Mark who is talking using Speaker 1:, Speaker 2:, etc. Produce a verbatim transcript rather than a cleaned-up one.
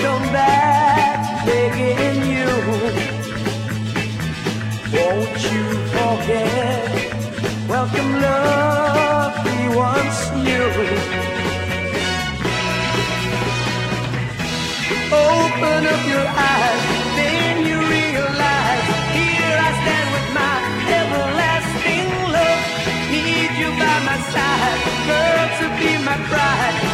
Speaker 1: come back begging you. Won't you forget? Welcome love we once knew. Open up your eyes, then you realize. Here I stand with my everlasting love. Need you by my side, girl, to be my bride.